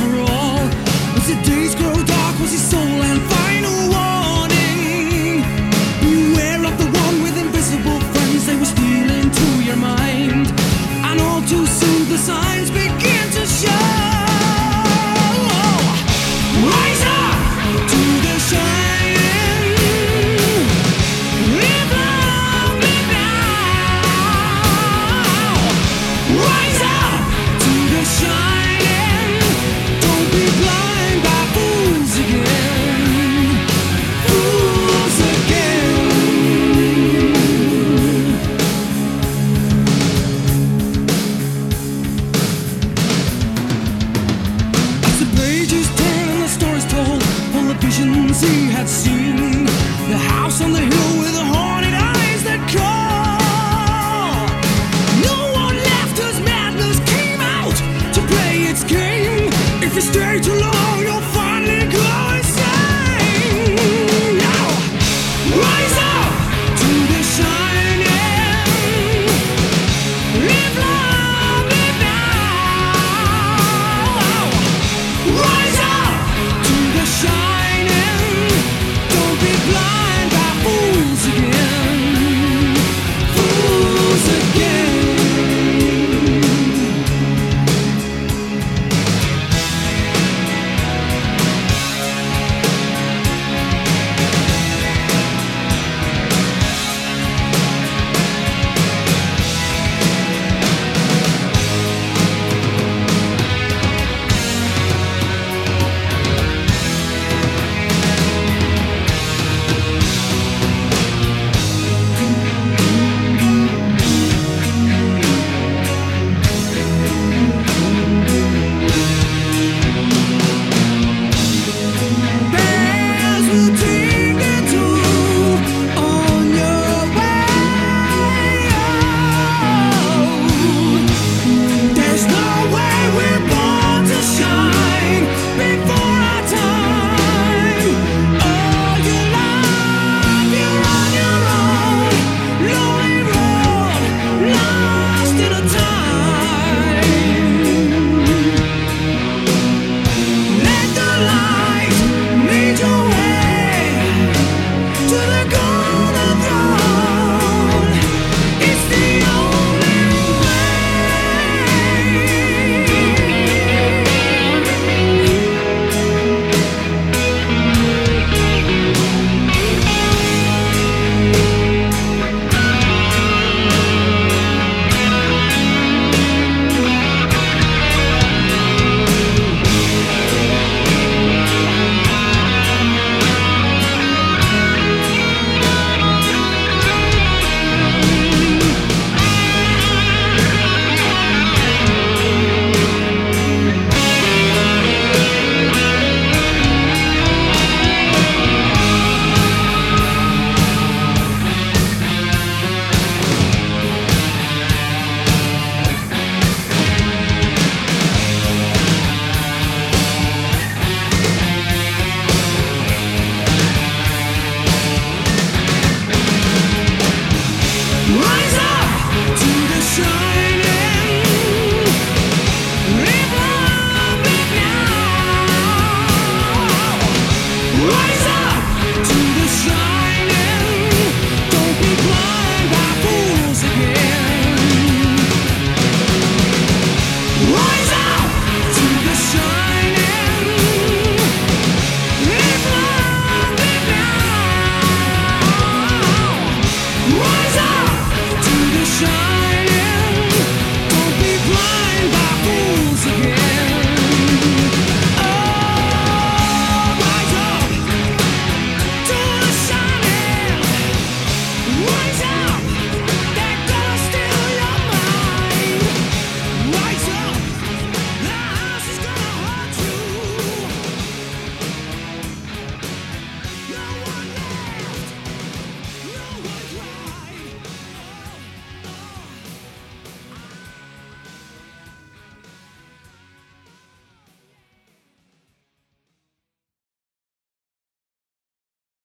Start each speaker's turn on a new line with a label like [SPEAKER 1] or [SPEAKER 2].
[SPEAKER 1] for all. As the days grow dark was his soul and final warning. Beware of the one with invisible friends, they will steal into your mind. And all too soon the signs begin to show. Rise up to the shining. Live long, live now. Rise up to the shining. Don't be blind by fools again. Fools again. As the pages turn and the story's told, all the visions he had seen, the house on the hill with the haunted eyes that call. No one left as madness came out to play its game. If you stay too long, you'll finally go insane. Now, rise up to the shining. Live long, live now. Rise up to the shining. Don't be blind.